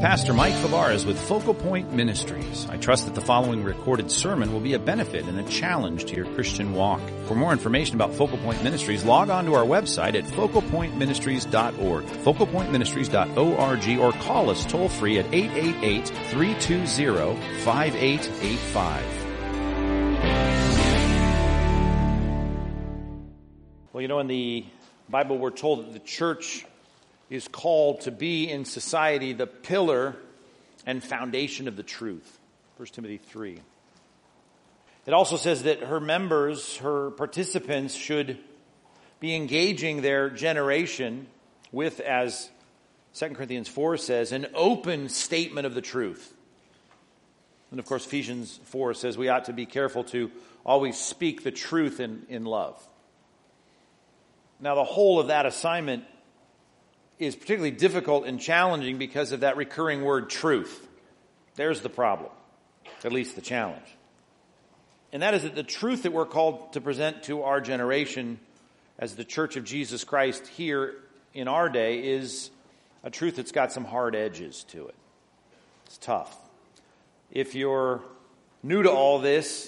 Pastor Mike Fabarez with Focal Point Ministries. I trust that the following recorded sermon will be a benefit and a challenge to your Christian walk. For more information about Focal Point Ministries, log on to our website at focalpointministries.org, focalpointministries.org, or call us toll free at 888-320-5885. Well, you know, in the Bible we're told that the church is called to be in society the pillar and foundation of the truth. 1 Timothy 3. It also says that her members, her participants, should be engaging their generation with, as 2 Corinthians 4 says, an open statement of the truth. And of course, Ephesians 4 says we ought to be careful to always speak the truth in love. Now, the whole of that assignment is particularly difficult and challenging because of that recurring word truth. There's the problem, at least the challenge. And that is that the truth that we're called to present to our generation as the Church of Jesus Christ here in our day is a truth that's got some hard edges to it. It's tough. If you're new to all this,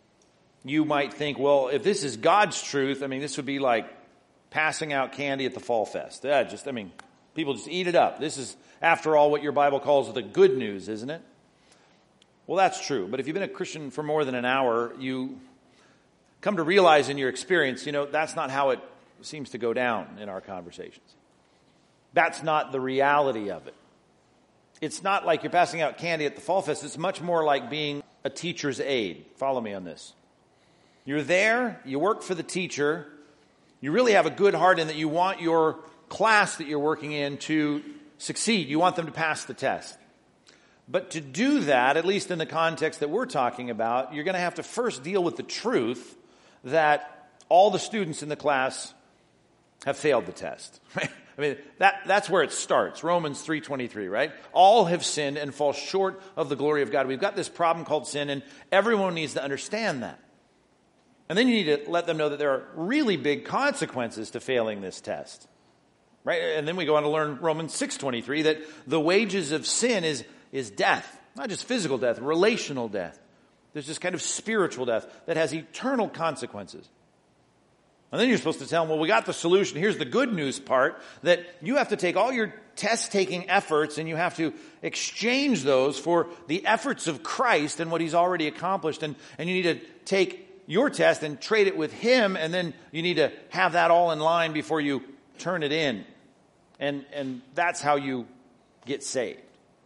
you might think, well, if this is God's truth, this would be like passing out candy at the Fall Fest. People just eat it up. This is, after all, what your Bible calls the good news, isn't it? Well, that's true. But if you've been a Christian for more than an hour, you come to realize in your experience, that's not how it seems to go down in our conversations. That's not the reality of it. It's not like you're passing out candy at the Fall Fest. It's much more like being a teacher's aide. Follow me on this. You're there, you work for the teacher. You really have a good heart in that you want your class that you're working in to succeed. You want them to pass the test. But to do that, at least in the context that we're talking about, you're going to have to first deal with the truth that all the students in the class have failed the test. That's where it starts. Romans 3:23, right? All have sinned and fall short of the glory of God. We've got this problem called sin, and everyone needs to understand that. And then you need to let them know that there are really big consequences to failing this test. Right? And then we go on to learn Romans 6:23 that the wages of sin is death. Not just physical death, relational death. There's this kind of spiritual death that has eternal consequences. And then you're supposed to tell them, well, we got the solution. Here's the good news part, that you have to take all your test-taking efforts and you have to exchange those for the efforts of Christ and what He's already accomplished. And you need to take your test and trade it with Him, and then you need to have that all in line before you turn it in. And that's how you get saved.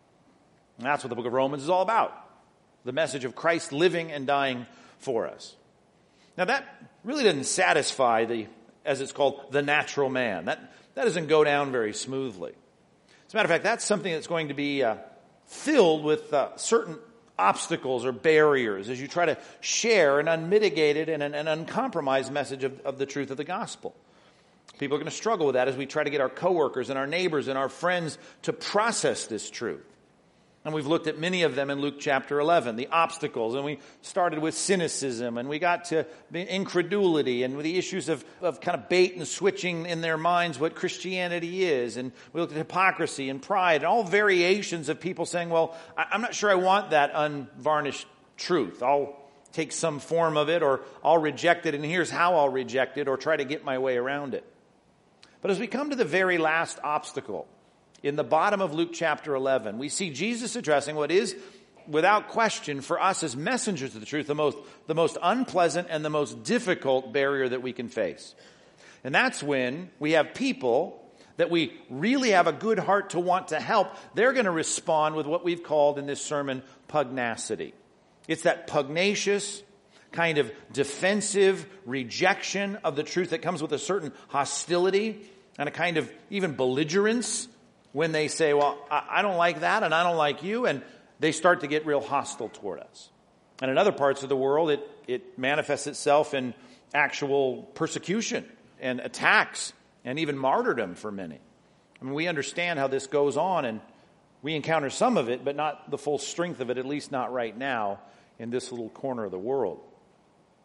And that's what the book of Romans is all about. The message of Christ living and dying for us. Now that really doesn't satisfy as it's called, the natural man. That doesn't go down very smoothly. As a matter of fact, that's something that's going to be filled with certain obstacles or barriers as you try to share an unmitigated and an uncompromised message of the truth of the gospel. People are going to struggle with that as we try to get our coworkers and our neighbors and our friends to process this truth. And we've looked at many of them in Luke chapter 11, the obstacles, and we started with cynicism, and we got to incredulity and the issues of kind of bait and switching in their minds what Christianity is, and we looked at hypocrisy and pride and all variations of people saying, well, I'm not sure I want that unvarnished truth. I'll take some form of it, or I'll reject it, and here's how I'll reject it, or try to get my way around it. But as we come to the very last obstacle, in the bottom of Luke chapter 11, we see Jesus addressing what is, without question, for us as messengers of the truth, the most unpleasant and the most difficult barrier that we can face. And that's when we have people that we really have a good heart to want to help. They're going to respond with what we've called in this sermon pugnacity. It's that pugnacious, kind of defensive rejection of the truth that comes with a certain hostility and a kind of even belligerence when they say, well, I don't like that and I don't like you, and they start to get real hostile toward us. And in other parts of the world, it manifests itself in actual persecution and attacks and even martyrdom for many. We understand how this goes on, and we encounter some of it, but not the full strength of it, at least not right now in this little corner of the world.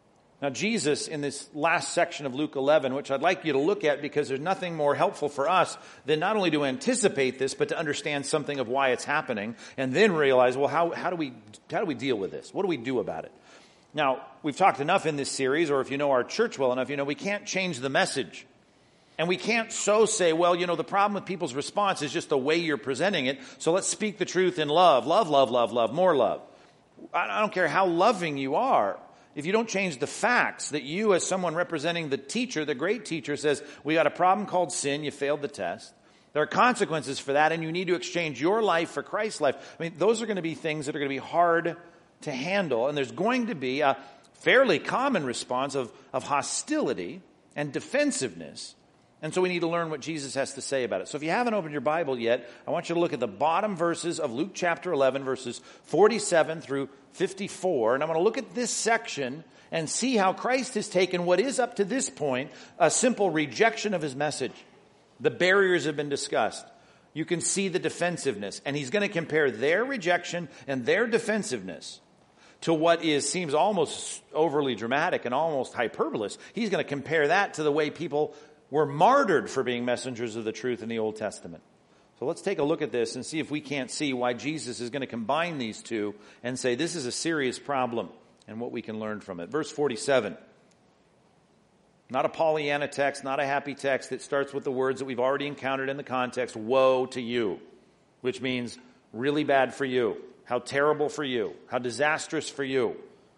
Now, Jesus, in this last section of Luke 11, which I'd like you to look at because there's nothing more helpful for us than not only to anticipate this, but to understand something of why it's happening, and then realize, well, how do we deal with this? What do we do about it? Now, we've talked enough in this series, or if you know our church well enough, you know we can't change the message. And we can't so say, well, you know, the problem with people's response is just the way you're presenting it, so let's speak the truth in love. Love, love, love, love, more love. I don't care how loving you are. If you don't change the facts that you, as someone representing the teacher, the great teacher, says, we got a problem called sin, you failed the test. There are consequences for that, and you need to exchange your life for Christ's life. I mean, those are going to be things that are going to be hard to handle, and there's going to be a fairly common response of hostility and defensiveness. And so we need to learn what Jesus has to say about it. So if you haven't opened your Bible yet, I want you to look at the bottom verses of Luke chapter 11, verses 47 through 54. And I'm going to look at this section and see how Christ has taken what is up to this point a simple rejection of his message. The barriers have been discussed. You can see the defensiveness. And he's going to compare their rejection and their defensiveness to what seems almost overly dramatic and almost hyperbolous. He's going to compare that to the way people were martyred for being messengers of the truth in the Old Testament. So let's take a look at this and see if we can't see why Jesus is going to combine these two and say this is a serious problem and what we can learn from it. Verse 47. Not a Pollyanna text, not a happy text. It starts with the words that we've already encountered in the context, woe to you, which means really bad for you. How terrible for you. How disastrous for you.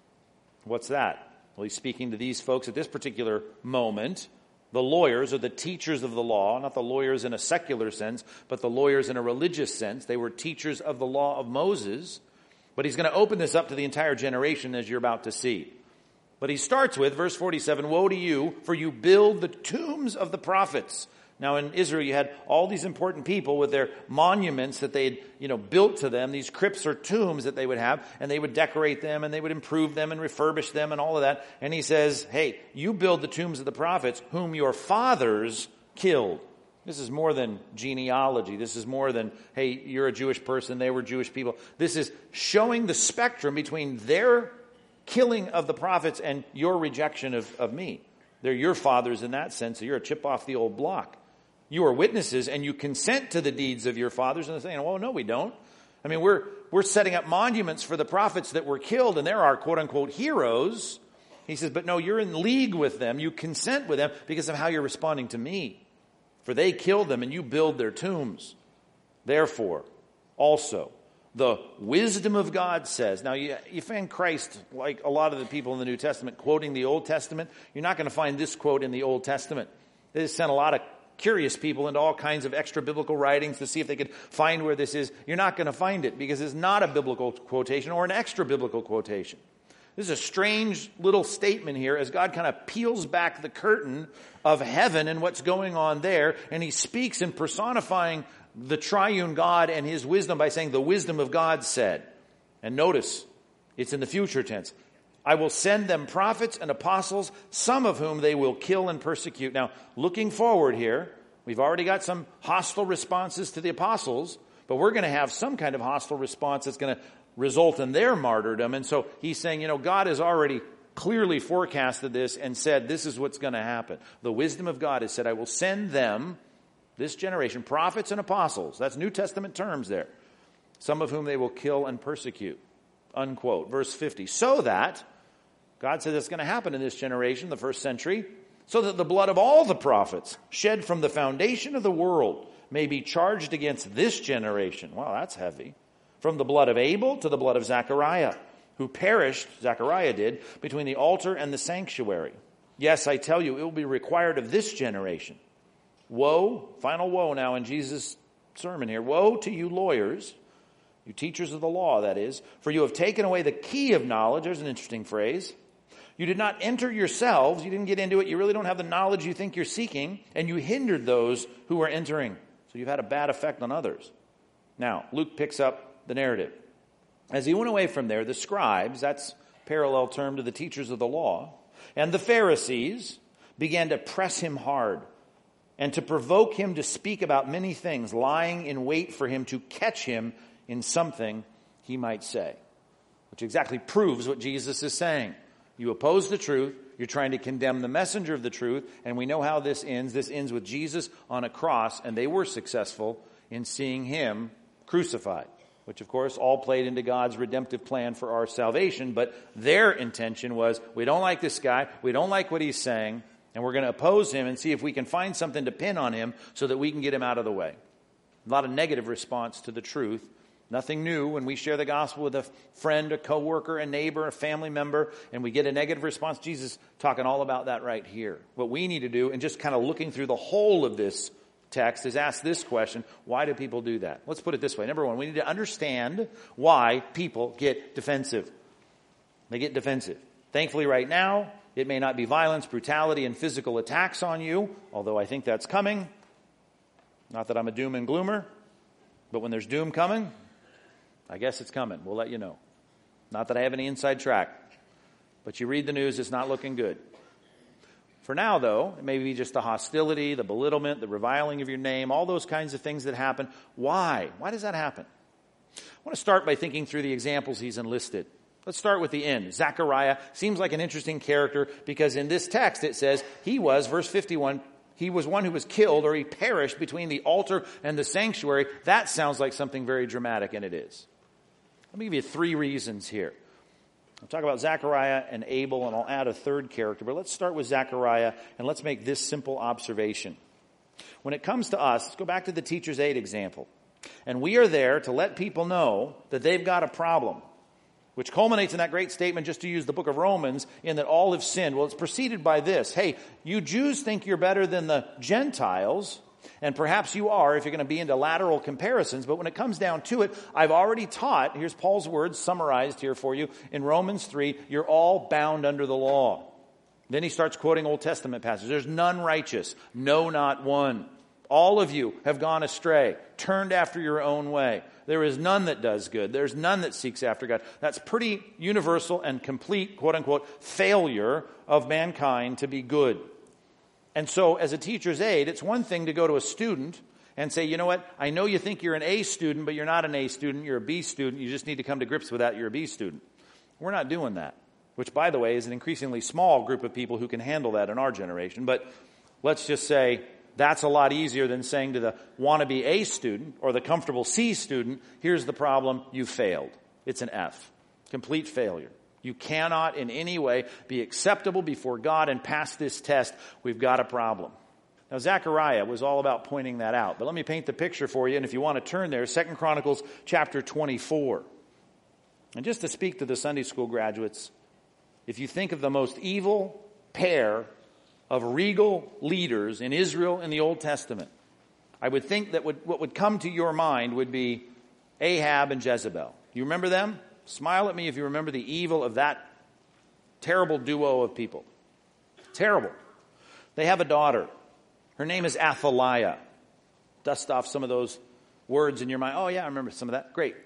What's that? Well, he's speaking to these folks at this particular moment. The lawyers, or the teachers of the law, not the lawyers in a secular sense, but the lawyers in a religious sense. They were teachers of the law of Moses. But he's going to open this up to the entire generation, as you're about to see. But he starts with, verse 47, woe to you, for you build the tombs of the prophets. Now in Israel you had all these important people with their monuments that they'd, built to them, these crypts or tombs that they would have, and they would decorate them and they would improve them and refurbish them and all of that. And he says, hey, you build the tombs of the prophets whom your fathers killed. This is more than genealogy. This is more than, hey, you're a Jewish person, they were Jewish people. This is showing the spectrum between their killing of the prophets and your rejection of me. They're your fathers in that sense, so you're a chip off the old block. You are witnesses and you consent to the deeds of your fathers. And they're saying, well, no, we don't. I mean, we're setting up monuments for the prophets that were killed and they're our quote unquote heroes. He says, but no, you're in league with them. You consent with them because of how you're responding to me. For they killed them and you build their tombs. Therefore, also, the wisdom of God says, now you find Christ, like a lot of the people in the New Testament, quoting the Old Testament. You're not going to find this quote in the Old Testament. They sent a lot of curious people into all kinds of extra biblical writings to see if they could find where this is. You're not going to find it because it's not a biblical quotation or an extra biblical quotation. This is a strange little statement here as God kind of peels back the curtain of heaven and what's going on there, and he speaks in personifying the triune God and his wisdom by saying the wisdom of God said. And notice, it's in the future tense. I will send them prophets and apostles, some of whom they will kill and persecute. Now, looking forward here, we've already got some hostile responses to the apostles, but we're going to have some kind of hostile response that's going to result in their martyrdom. And so he's saying, God has already clearly forecasted this and said this is what's going to happen. The wisdom of God has said, I will send them, this generation, prophets and apostles. That's New Testament terms there. Some of whom they will kill and persecute. Unquote. Verse 50. So that, God says it's going to happen in this generation, the first century, so that the blood of all the prophets shed from the foundation of the world may be charged against this generation. Wow, that's heavy. From the blood of Abel to the blood of Zechariah, who perished, Zechariah did, between the altar and the sanctuary. Yes, I tell you, it will be required of this generation. Woe, final woe now in Jesus' sermon here. Woe to you lawyers, you teachers of the law, that is, for you have taken away the key of knowledge. There's an interesting phrase. You did not enter yourselves. You didn't get into it. You really don't have the knowledge you think you're seeking. And you hindered those who were entering. So you've had a bad effect on others. Now, Luke picks up the narrative. As he went away from there, the scribes, that's parallel term to the teachers of the law, and the Pharisees began to press him hard and to provoke him to speak about many things, lying in wait for him to catch him in something he might say. Which exactly proves what Jesus is saying. You oppose the truth. You're trying to condemn the messenger of the truth. And we know how this ends. This ends with Jesus on a cross, and they were successful in seeing him crucified, which of course all played into God's redemptive plan for our salvation. But their intention was, we don't like this guy. We don't like what he's saying. And we're going to oppose him and see if we can find something to pin on him so that we can get him out of the way. A lot of negative response to the truth. Nothing new when we share the gospel with a friend, a coworker, a neighbor, a family member, and we get a negative response. Jesus talking all about that right here. What we need to do, and just kind of looking through the whole of this text, is ask this question: why do people do that? Let's put it this way. Number one, we need to understand why people get defensive. They get defensive. Thankfully, right now, it may not be violence, brutality, and physical attacks on you, although I think that's coming. Not that I'm a doom and gloomer, but when there's doom coming, I guess it's coming. We'll let you know. Not that I have any inside track, but you read the news, it's not looking good. For now, though, it may be just the hostility, the belittlement, the reviling of your name, all those kinds of things that happen. Why? Why does that happen? I want to start by thinking through the examples he's enlisted. Let's start with the end. Zechariah seems like an interesting character because in this text it says he was, verse 51, he was one who was killed, or he perished between the altar and the sanctuary. That sounds like something very dramatic, and it is. Let me give you 3 reasons here. I'll talk about Zechariah and Abel, and I'll add a third character. But let's start with Zechariah, and let's make this simple observation. When it comes to us, let's go back to the teacher's aide example. And we are there to let people know that they've got a problem, which culminates in that great statement, just to use the book of Romans, in that all have sinned. Well, it's preceded by this. Hey, you Jews think you're better than the Gentiles, and perhaps you are if you're going to be into lateral comparisons, but when it comes down to it, I've already taught, here's Paul's words summarized here for you, in Romans 3, you're all bound under the law. Then he starts quoting Old Testament passages. There's none righteous, no, not one. All of you have gone astray, turned after your own way. There is none that does good. There's none that seeks after God. That's pretty universal and complete, quote-unquote, failure of mankind to be good. And so, as a teacher's aide, it's one thing to go to a student and say, you know what, I know you think you're an A student, but you're not an A student, you're a B student. You just need to come to grips with that, you're a B student. We're not doing that, which, by the way, is an increasingly small group of people who can handle that in our generation. But let's just say, that's a lot easier than saying to the wannabe A student or the comfortable C student, here's the problem, you failed. It's an F. Complete failure. You cannot in any way be acceptable before God and pass this test. We've got a problem. Now, Zechariah was all about pointing that out. But let me paint the picture for you. And if you want to turn there, 2 Chronicles chapter 24. And just to speak to the Sunday school graduates, if you think of the most evil pair of regal leaders in Israel in the Old Testament, I would think that what would come to your mind would be Ahab and Jezebel. You remember them? Smile at me if you remember the evil of that terrible duo of people. Terrible. They have a daughter. Her name is Athaliah. Dust off some of those words in your mind. Oh yeah, I remember some of that. Great.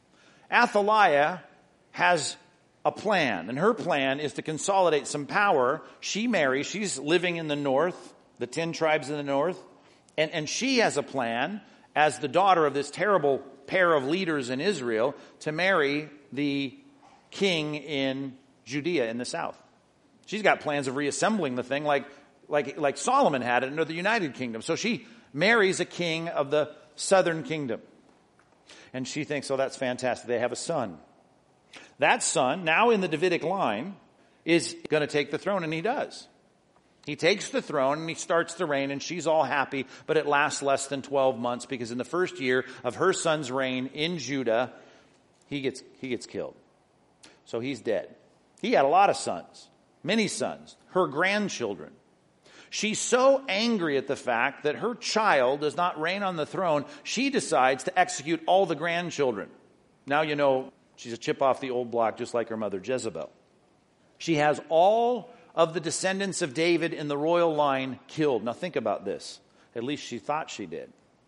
Athaliah has a plan, and her plan is to consolidate some power. She marries, she's living in the north, the 10 tribes in the north, and she has a plan as the daughter of this terrible pair of leaders in Israel to marry the king in Judea in the south. She's got plans of reassembling the thing like Solomon had it under the United Kingdom. So she marries a king of the southern kingdom. And she thinks, oh, that's fantastic. They have a son. That son, now in the Davidic line, is going to take the throne, and he does. He takes the throne and he starts to reign, and she's all happy, but it lasts less than 12 months because in the first year of her son's reign in Judah, he gets killed. So he's dead. He had a lot of sons, many sons, her grandchildren. She's so angry at the fact that her child does not reign on the throne, she decides to execute all the grandchildren. Now you know she's a chip off the old block, just like her mother Jezebel. She has all of the descendants of David in the royal line killed. Now think about this. At least she thought she did.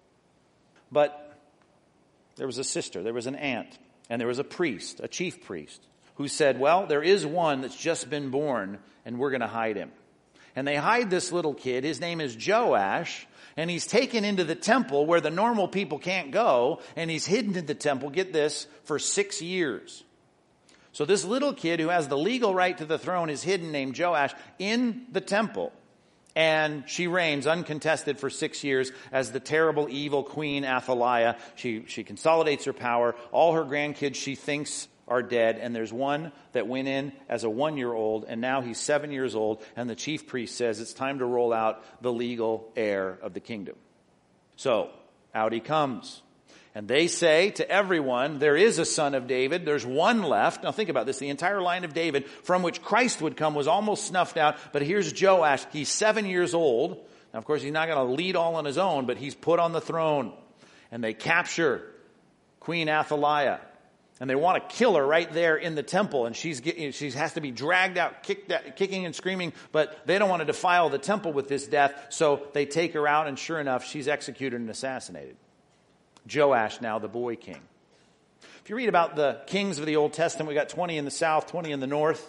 But there was a sister, there was an aunt, and there was a priest, a chief priest, who said, well, there is one that's just been born, and we're going to hide him. And they hide this little kid. His name is Joash, and he's taken into the temple where the normal people can't go, and he's hidden in the temple, get this, for 6 years. So this little kid who has the legal right to the throne is hidden, named Joash, in the temple. And she reigns uncontested for 6 years as the terrible, evil queen Athaliah. She consolidates her power. All her grandkids she thinks are dead. And there's one that went in as a 1-year-old, and now he's 7 years old. And the chief priest says it's time to roll out the legal heir of the kingdom. So out he comes. And they say to everyone, there is a son of David. There's one left. Now think about this. The entire line of David from which Christ would come was almost snuffed out. But here's Joash. He's 7 years old. Now, of course, he's not going to lead all on his own, but he's put on the throne. And they capture Queen Athaliah. And they want to kill her right there in the temple. And she has to be dragged out, kicking and screaming. But they don't want to defile the temple with this death. So they take her out, and sure enough, she's executed and assassinated. Joash, now the boy king. If you read about the kings of the Old Testament, we got 20 in the south, 20 in the north.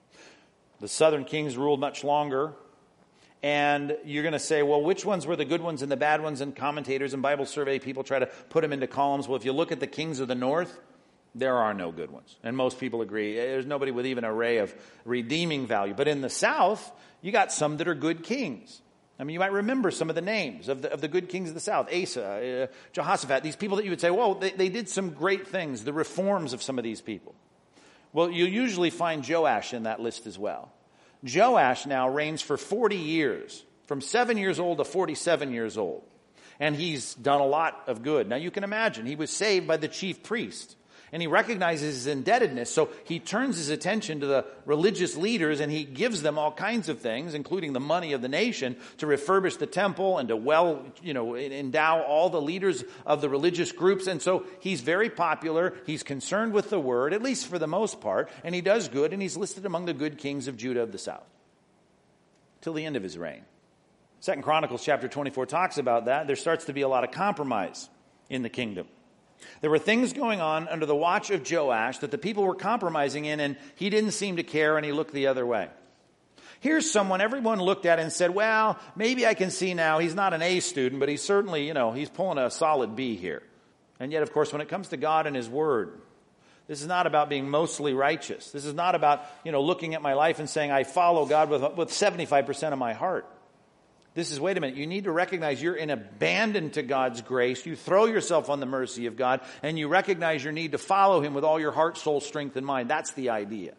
The southern kings ruled much longer. And you're going to say, well, which ones were the good ones and the bad ones? And commentators and Bible survey people try to put them into columns. Well, if you look at the kings of the north, there are no good ones. And most people agree. There's nobody with even an array of redeeming value. But in the south, you got some that are good kings. I mean, you might remember some of the names of the good kings of the south. Asa, Jehoshaphat, these people that you would say, well, they did some great things, the reforms of some of these people. Well, you'll usually find Joash in that list as well. Joash now reigns for 40 years, from 7 years old to 47 years old. And he's done a lot of good. Now, you can imagine, he was saved by the chief priest. And he recognizes his indebtedness, so he turns his attention to the religious leaders and he gives them all kinds of things, including the money of the nation, to refurbish the temple and to endow all the leaders of the religious groups. And so he's very popular. He's concerned with the word, at least for the most part, and he does good, and he's listed among the good kings of Judah of the south till the end of his reign. 2 Chronicles chapter 24 talks about that. There starts to be a lot of compromise in the kingdom. There were things going on under the watch of Joash that the people were compromising in, and he didn't seem to care, and he looked the other way. Here's someone everyone looked at and said, well, maybe I can see now he's not an A student, but he's certainly, he's pulling a solid B here. And yet, of course, when it comes to God and his word, this is not about being mostly righteous. This is not about, looking at my life and saying I follow God with 75% of my heart. This is, wait a minute, you need to recognize you're in abandon to God's grace. You throw yourself on the mercy of God, and you recognize your need to follow him with all your heart, soul, strength, and mind. That's the idea.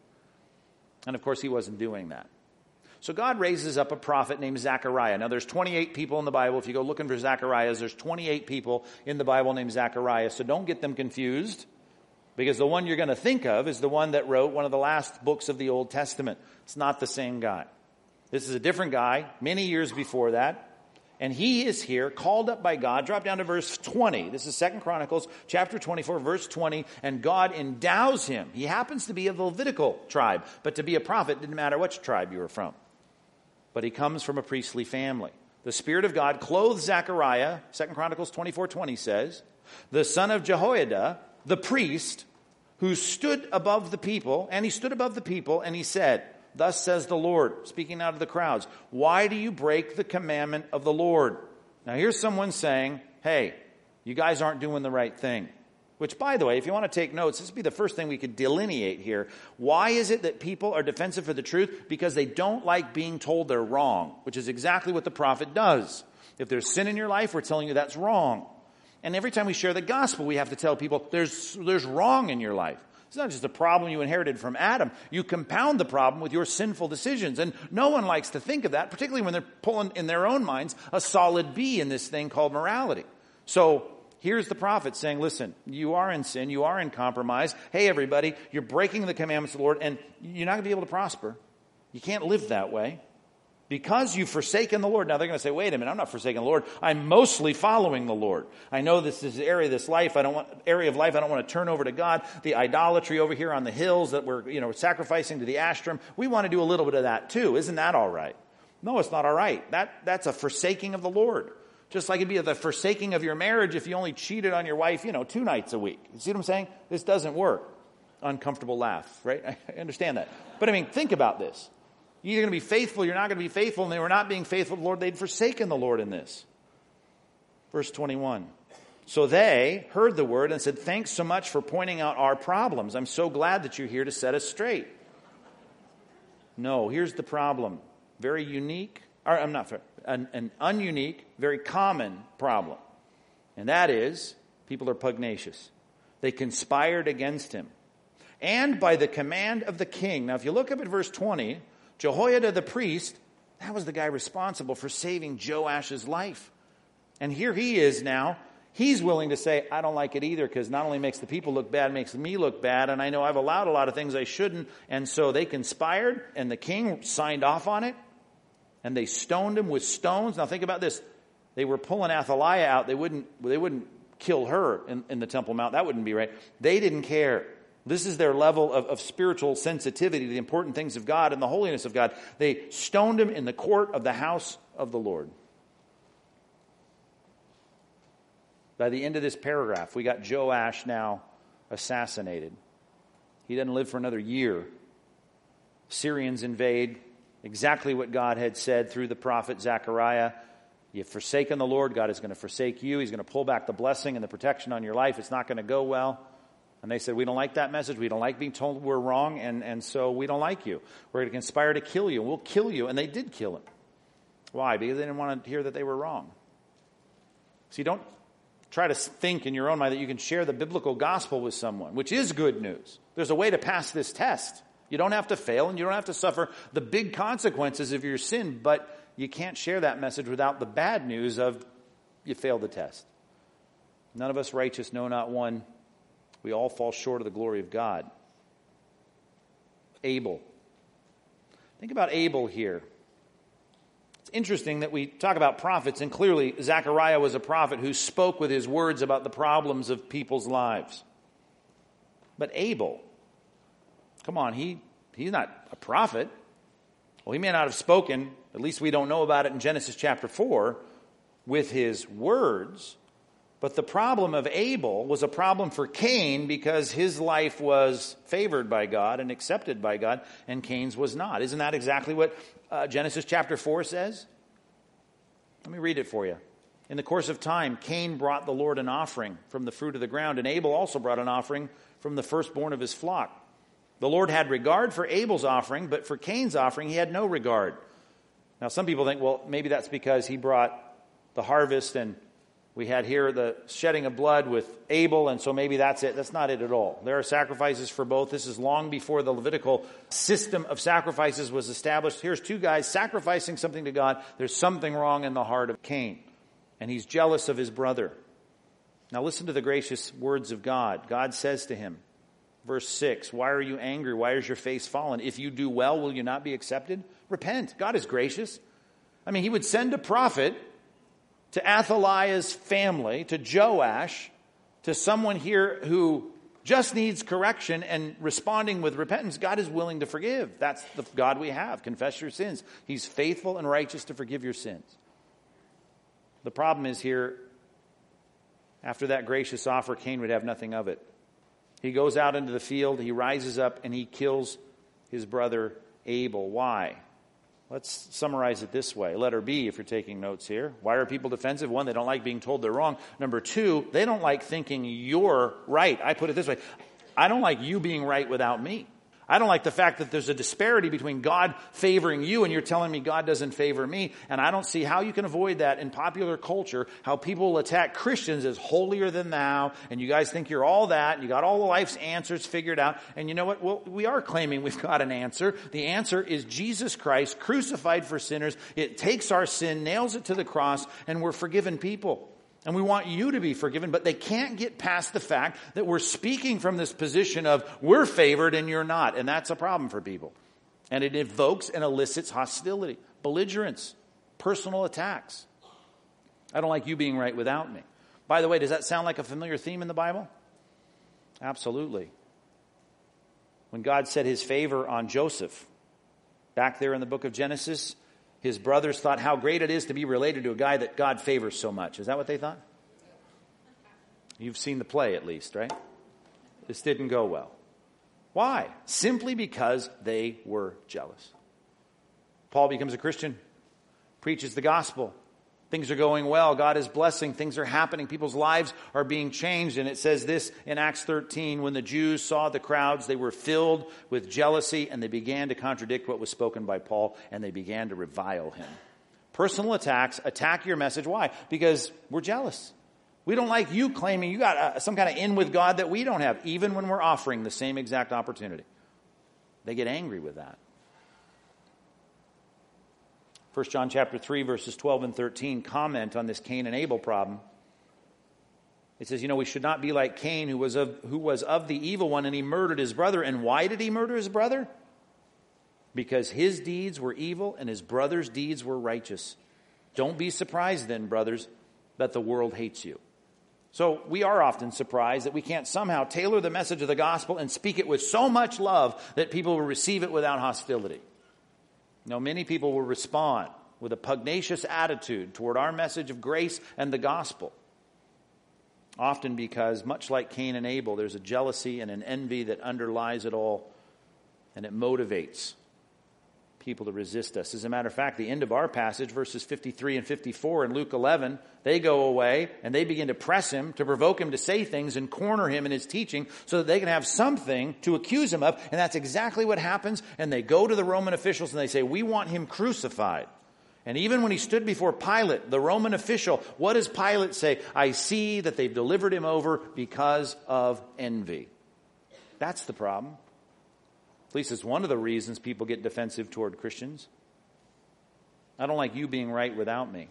And of course, he wasn't doing that. So God raises up a prophet named Zechariah. Now, there's 28 people in the Bible. If you go looking for Zechariahs, there's 28 people in the Bible named Zechariah. So don't get them confused, because the one you're going to think of is the one that wrote one of the last books of the Old Testament. It's not the same guy. This is a different guy, many years before that. And he is here, called up by God. Drop down to verse 20. This is 2 Chronicles chapter 24, verse 20. And God endows him. He happens to be of the Levitical tribe. But to be a prophet didn't matter which tribe you were from. But he comes from a priestly family. The Spirit of God clothes Zechariah, 2 Chronicles 24:20 says, the son of Jehoiada, the priest, who stood above the people. And he stood above the people, and he said, thus says the Lord, speaking out of the crowds, why do you break the commandment of the Lord? Now here's someone saying, hey, you guys aren't doing the right thing. Which, by the way, if you want to take notes, this would be the first thing we could delineate here. Why is it that people are defensive for the truth? Because they don't like being told they're wrong, which is exactly what the prophet does. If there's sin in your life, we're telling you that's wrong. And every time we share the gospel, we have to tell people there's wrong in your life. It's not just a problem you inherited from Adam. You compound the problem with your sinful decisions. And no one likes to think of that, particularly when they're pulling in their own minds a solid B in this thing called morality. So here's the prophet saying, listen, you are in sin. You are in compromise. Hey, everybody, you're breaking the commandments of the Lord, and you're not going to be able to prosper. You can't live that way. Because you've forsaken the Lord. Now they're going to say, wait a minute, I'm not forsaking the Lord. I'm mostly following the Lord. I know this is the area of life I don't want to turn over to God. The idolatry over here on the hills that we're sacrificing to the Ashtorm. We want to do a little bit of that too. Isn't that all right? No, it's not all right. That's a forsaking of the Lord. Just like it'd be the forsaking of your marriage if you only cheated on your wife, 2 nights a week. You see what I'm saying? This doesn't work. Uncomfortable laugh, right? I understand that. But think about this. You're going to be faithful, you're not going to be faithful, and they were not being faithful to the Lord. They'd forsaken the Lord in this. Verse 21. So they heard the word and said, "Thanks so much for pointing out our problems. I'm so glad that you're here to set us straight." No, here's the problem. Very unique, or I'm not fair, an ununique, very common problem. And that is, people are pugnacious. They conspired against him. And by the command of the king. Now, if you look up at verse 20, Jehoiada the priest, that was the guy responsible for saving Joash's life. And here he is now. He's willing to say, I don't like it either, because not only makes the people look bad, makes me look bad, and I know I've allowed a lot of things I shouldn't. And so they conspired, and the king signed off on it, and they stoned him with stones. Now think about this. They were pulling Athaliah out. They wouldn't kill her in the Temple Mount. That wouldn't be right. They didn't care. This is their level of spiritual sensitivity to the important things of God and the holiness of God. They stoned him in the court of the house of the Lord. By the end of this paragraph, we got Joash now assassinated. He doesn't live for another year. Syrians invade. Exactly what God had said through the prophet Zechariah. You've forsaken the Lord, God is going to forsake you. He's going to pull back the blessing and the protection on your life. It's not going to go well. And they said, we don't like that message. We don't like being told we're wrong, and so we don't like you. We're going to conspire to kill you. We'll kill you. And they did kill him. Why? Because they didn't want to hear that they were wrong. See, don't try to think in your own mind that you can share the biblical gospel with someone, which is good news. There's a way to pass this test. You don't have to fail, and you don't have to suffer the big consequences of your sin, but you can't share that message without the bad news of you failed the test. None of us righteous, no, not one. We all fall short of the glory of God. Abel. Think about Abel here. It's interesting that we talk about prophets, and clearly Zechariah was a prophet who spoke with his words about the problems of people's lives. But Abel, come on, he's not a prophet. Well, he may not have spoken, at least we don't know about it in Genesis chapter 4, with his words. But the problem of Abel was a problem for Cain because his life was favored by God and accepted by God, and Cain's was not. Isn't that exactly what Genesis chapter 4 says? Let me read it for you. In the course of time, Cain brought the Lord an offering from the fruit of the ground, and Abel also brought an offering from the firstborn of his flock. The Lord had regard for Abel's offering, but for Cain's offering he had no regard. Now some people think, well, maybe that's because he brought the harvest and we had here the shedding of blood with Abel, and so maybe that's it. That's not it at all. There are sacrifices for both. This is long before the Levitical system of sacrifices was established. Here's two guys sacrificing something to God. There's something wrong in the heart of Cain, and he's jealous of his brother. Now listen to the gracious words of God. God says to him, verse 6, why are you angry? Why is your face fallen? If you do well, will you not be accepted? Repent. God is gracious. I mean, he would send a prophet to Athaliah's family, to Joash, to someone here who just needs correction and responding with repentance. God is willing to forgive. That's the God we have. Confess your sins. He's faithful and righteous to forgive your sins. The problem is here, after that gracious offer, Cain would have nothing of it. He goes out into the field, he rises up, and he kills his brother Abel. Why? Let's summarize it this way. Letter B, if you're taking notes here. Why are people defensive? One, they don't like being told they're wrong. Number two, they don't like thinking you're right. I put it this way. I don't like you being right without me. I don't like the fact that there's a disparity between God favoring you and you're telling me God doesn't favor me. And I don't see how you can avoid that in popular culture, how people will attack Christians as holier than thou, and you guys think you're all that, and you got all the life's answers figured out. And you know what? Well, we are claiming we've got an answer. The answer is Jesus Christ, crucified for sinners. It takes our sin, nails it to the cross, and we're forgiven people. And we want you to be forgiven, but they can't get past the fact that we're speaking from this position of we're favored and you're not. And that's a problem for people. And it evokes and elicits hostility, belligerence, personal attacks. I don't like you being right without me. By the way, does that sound like a familiar theme in the Bible? Absolutely. When God set his favor on Joseph, back there in the book of Genesis, his brothers thought how great it is to be related to a guy that God favors so much. Is that what they thought? You've seen the play at least, right? This didn't go well. Why? Simply because they were jealous. Paul becomes a Christian, preaches the gospel. Things are going well. God is blessing. Things are happening. People's lives are being changed. And it says this in Acts 13, when the Jews saw the crowds, they were filled with jealousy, and they began to contradict what was spoken by Paul, and they began to revile him. Personal attacks attack your message. Why? Because we're jealous. We don't like you claiming you got some kind of in with God that we don't have, even when we're offering the same exact opportunity. They get angry with that. 1 John chapter 3, verses 12 and 13 comment on this Cain and Abel problem. It says, we should not be like Cain, who was of the evil one, and he murdered his brother. And why did he murder his brother? Because his deeds were evil and his brother's deeds were righteous. Don't be surprised then, brothers, that the world hates you. So we are often surprised that we can't somehow tailor the message of the gospel and speak it with so much love that people will receive it without hostility. No, many people will respond with a pugnacious attitude toward our message of grace and the gospel. Often because, much like Cain and Abel, there's a jealousy and an envy that underlies it all, and it motivates people to resist us. As a matter of fact, the end of our passage, verses 53 and 54 in Luke 11, they go away and they begin to press him, to provoke him to say things and corner him in his teaching so that they can have something to accuse him of. And that's exactly what happens. And they go to the Roman officials and they say, we want him crucified. And even when he stood before Pilate, the Roman official, what does Pilate say? I see that they've delivered him over because of envy. That's the problem. At least it's one of the reasons people get defensive toward Christians. I don't like you being right without me.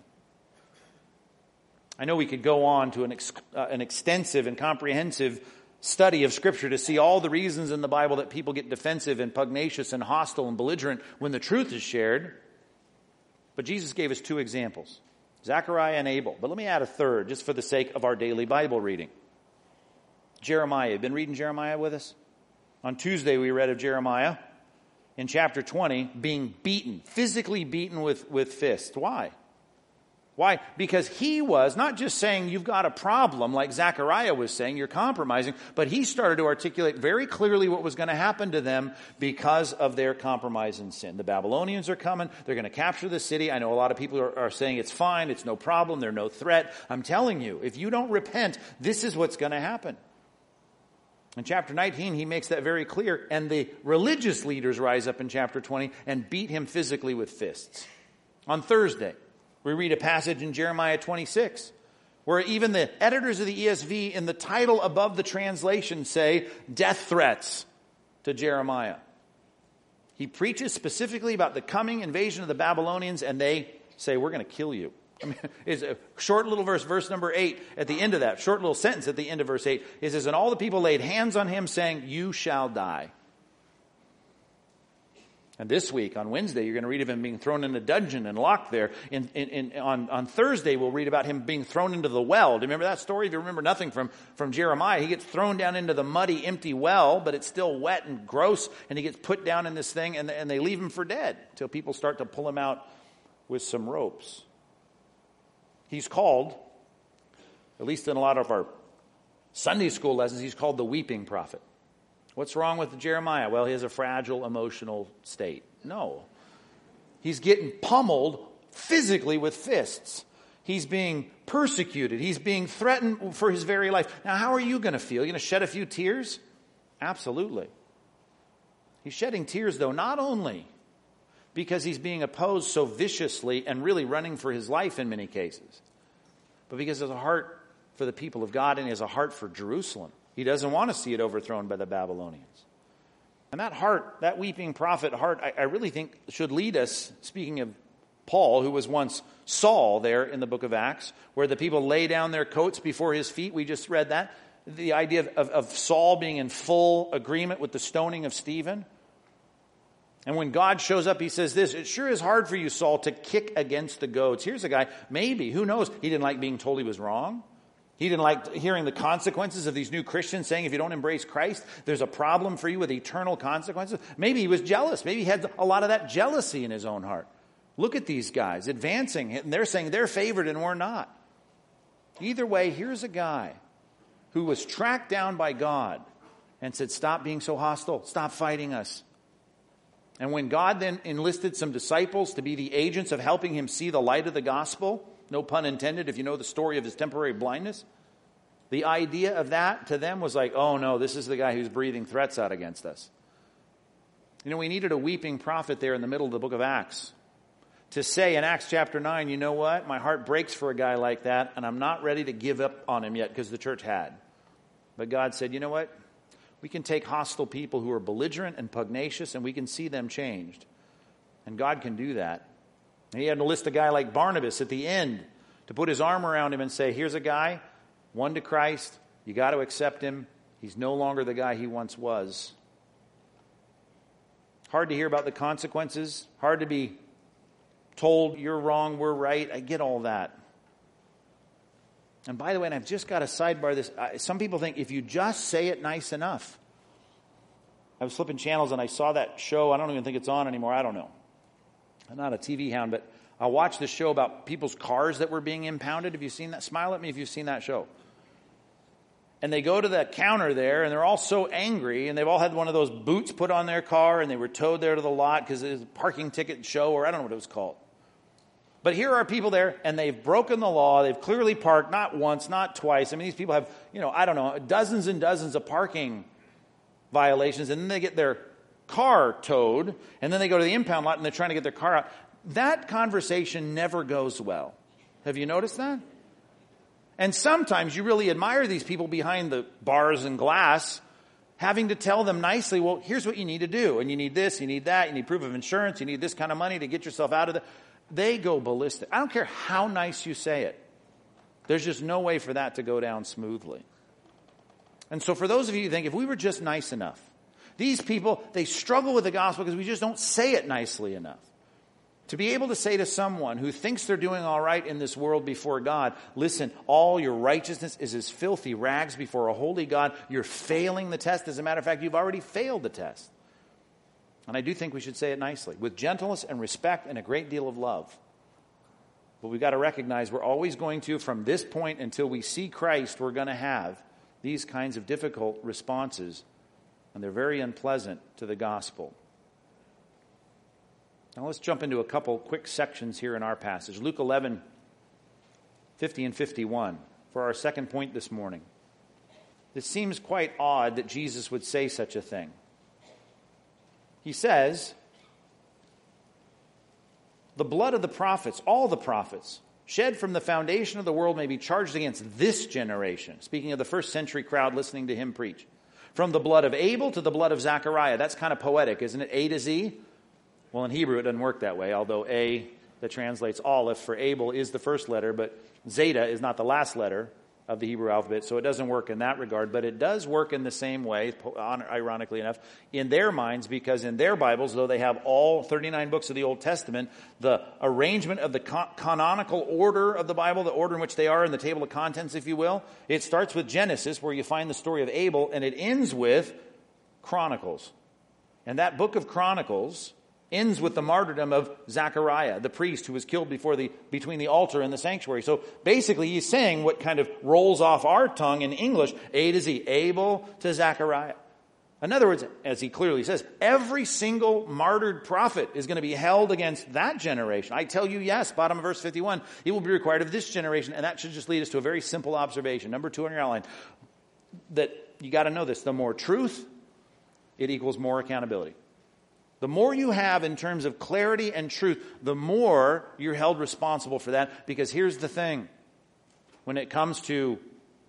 I know we could go on to an extensive and comprehensive study of Scripture to see all the reasons in the Bible that people get defensive and pugnacious and hostile and belligerent when the truth is shared. But Jesus gave us two examples, Zechariah and Abel. But let me add a third, just for the sake of our daily Bible reading. Jeremiah. You've been reading Jeremiah with us? On Tuesday, we read of Jeremiah in chapter 20 being beaten, physically beaten with fists. Why? Why? Because he was not just saying you've got a problem like Zechariah was saying, you're compromising, but he started to articulate very clearly what was going to happen to them because of their compromise and sin. The Babylonians are coming. They're going to capture the city. I know a lot of people are saying it's fine. It's no problem. They're no threat. I'm telling you, if you don't repent, this is what's going to happen. In chapter 19, he makes that very clear, and the religious leaders rise up in chapter 20 and beat him physically with fists. On Thursday, we read a passage in Jeremiah 26, where even the editors of the ESV in the title above the translation say, death threats to Jeremiah. He preaches specifically about the coming invasion of the Babylonians, and they say, we're going to kill you. I mean, it's a short little verse number 8 at the end of that, short little sentence at the end of verse 8. It says, and all the people laid hands on him saying, you shall die. And this week, on Wednesday, you're going to read of him being thrown in a dungeon and locked there. On Thursday, we'll read about him being thrown into the well. Do you remember that story? If you remember nothing from Jeremiah, he gets thrown down into the muddy, empty well, but it's still wet and gross, and he gets put down in this thing, and they leave him for dead until people start to pull him out with some ropes. He's called, at least in a lot of our Sunday school lessons, he's called the weeping prophet. What's wrong with Jeremiah? Well, he has a fragile emotional state. No. He's getting pummeled physically with fists. He's being persecuted. He's being threatened for his very life. Now, how are you going to feel? You're going to shed a few tears? Absolutely. He's shedding tears, though, not only because he's being opposed so viciously and really running for his life in many cases, but because he has a heart for the people of God and he has a heart for Jerusalem. He doesn't want to see it overthrown by the Babylonians. And that heart, that weeping prophet heart, I really think should lead us, speaking of Paul, who was once Saul there in the book of Acts, where the people lay down their coats before his feet. We just read that. The idea of Saul being in full agreement with the stoning of Stephen. And when God shows up, he says this, it sure is hard for you, Saul, to kick against the goads. Here's a guy, maybe, who knows, he didn't like being told he was wrong. He didn't like hearing the consequences of these new Christians saying if you don't embrace Christ, there's a problem for you with eternal consequences. Maybe he was jealous. Maybe he had a lot of that jealousy in his own heart. Look at these guys advancing, and they're saying they're favored and we're not. Either way, here's a guy who was tracked down by God and said, stop being so hostile. Stop fighting us. And when God then enlisted some disciples to be the agents of helping him see the light of the gospel, No pun intended if you know the story of his temporary blindness. The idea of that to them was like, oh no, this is the guy who's breathing threats out against us. You know, we needed a weeping prophet there in the middle of the book of Acts to say in Acts chapter 9, you know what? My heart breaks for a guy like that, and I'm not ready to give up on him yet, because the church had. But God said, you know what? We can take hostile people who are belligerent and pugnacious, and we can see them changed. And God can do that. And he had to list a guy like Barnabas at the end to put his arm around him and say, here's a guy, won to Christ. You got to accept him. He's no longer the guy he once was. Hard to hear about the consequences. Hard to be told you're wrong, we're right. I get all that. And by the way, and I've just got to sidebar this. Some people think if you just say it nice enough. I was flipping channels and I saw that show. I don't even think it's on anymore. I don't know. I'm not a TV hound, but I watched this show about people's cars that were being impounded. Have you seen that? Smile at me if you've seen that show. And they go to the counter there, and they're all so angry, and they've all had one of those boots put on their car, and they were towed there to the lot because it was a parking ticket show, or I don't know what it was called. But here are people there, and they've broken the law. They've clearly parked not once, not twice. I mean, these people have, I don't know, dozens and dozens of parking violations, and then they get their car towed, and then they go to the impound lot, and they're trying to get their car out. That conversation never goes well. Have you noticed that? And sometimes you really admire these people behind the bars and glass, having to tell them nicely, well, here's what you need to do. And you need this, you need that, you need proof of insurance, you need this kind of money to get yourself out of it. They go ballistic. I don't care how nice you say it. There's just no way for that to go down smoothly. And so for those of you who think, if we were just nice enough, these people, they struggle with the gospel because we just don't say it nicely enough. To be able to say to someone who thinks they're doing all right in this world before God, listen, all your righteousness is as filthy rags before a holy God. You're failing the test. As a matter of fact, you've already failed the test. And I do think we should say it nicely, with gentleness and respect and a great deal of love. But we've got to recognize we're always going to, from this point until we see Christ, we're going to have these kinds of difficult responses. And they're very unpleasant to the gospel. Now let's jump into a couple quick sections here in our passage. Luke 11, 50 and 51 for our second point this morning. It seems quite odd that Jesus would say such a thing. He says, the blood of the prophets, all the prophets, shed from the foundation of the world may be charged against this generation. Speaking of the first century crowd listening to him preach. From the blood of Abel to the blood of Zechariah. That's kind of poetic, isn't it? A to Z. Well, in Hebrew, it doesn't work that way, although A, that translates Aleph for Abel, is the first letter, but Zeta is not the last letter of the Hebrew alphabet, so it doesn't work in that regard, but it does work in the same way, ironically enough, in their minds, because in their Bibles, though they have all 39 books of the Old Testament, the arrangement of the canonical order of the Bible, the order in which they are in the table of contents, if you will, it starts with Genesis, where you find the story of Abel, and it ends with Chronicles. And that book of Chronicles ends with the martyrdom of Zechariah, the priest who was killed between the altar and the sanctuary. So basically he's saying what kind of rolls off our tongue in English, A to Z, Abel to Zechariah. In other words, as he clearly says, every single martyred prophet is going to be held against that generation. I tell you, yes, bottom of verse 51, it will be required of this generation, and that should just lead us to a very simple observation. Number 2 on your outline, that you got to know this, the more truth, it equals more accountability. The more you have in terms of clarity and truth, the more you're held responsible for that. Because here's the thing. When it comes to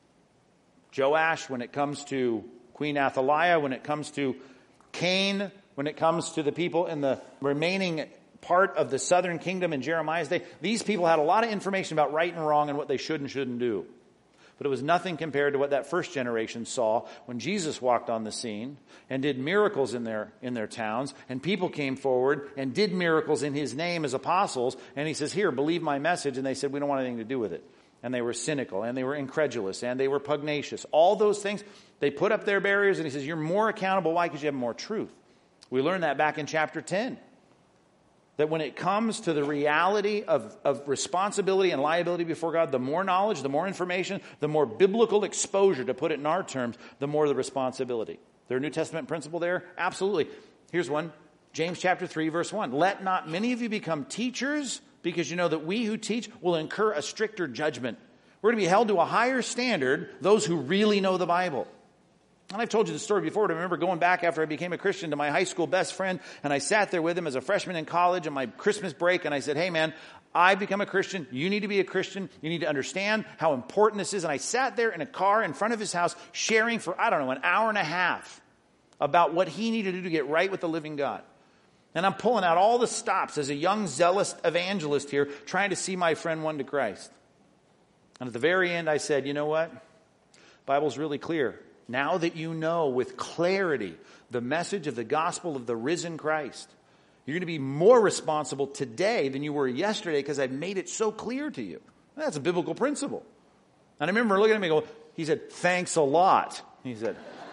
Joash, when it comes to Queen Athaliah, when it comes to Cain, when it comes to the people in the remaining part of the southern kingdom in Jeremiah's day, these people had a lot of information about right and wrong and what they should and shouldn't do. But it was nothing compared to what that first generation saw when Jesus walked on the scene and did miracles in their towns. And people came forward and did miracles in his name as apostles. And he says, here, believe my message. And they said, we don't want anything to do with it. And they were cynical and they were incredulous and they were pugnacious. All those things, they put up their barriers. And he says, you're more accountable. Why? Because you have more truth. We learned that back in chapter 10. That when it comes to the reality of responsibility and liability before God, the more knowledge, the more information, the more biblical exposure, to put it in our terms, the more the responsibility. There a New Testament principle there? Absolutely. Here's one. James chapter 3, verse 1. Let not many of you become teachers, because you know that we who teach will incur a stricter judgment. We're going to be held to a higher standard, those who really know the Bible. And I've told you the story before, but I remember going back after I became a Christian to my high school best friend, and I sat there with him as a freshman in college on my Christmas break, and I said, hey man, I've become a Christian. You need to be a Christian. You need to understand how important this is. And I sat there in a car in front of his house sharing for, an hour and a half about what he needed to do to get right with the living God. And I'm pulling out all the stops as a young, zealous evangelist here, trying to see my friend won to Christ. And at the very end, I said, you know what? The Bible's really clear. Now that you know with clarity the message of the gospel of the risen Christ, you're going to be more responsible today than you were yesterday because I've made it so clear to you. That's a biblical principle. And I remember looking at him and he said, thanks a lot. He said,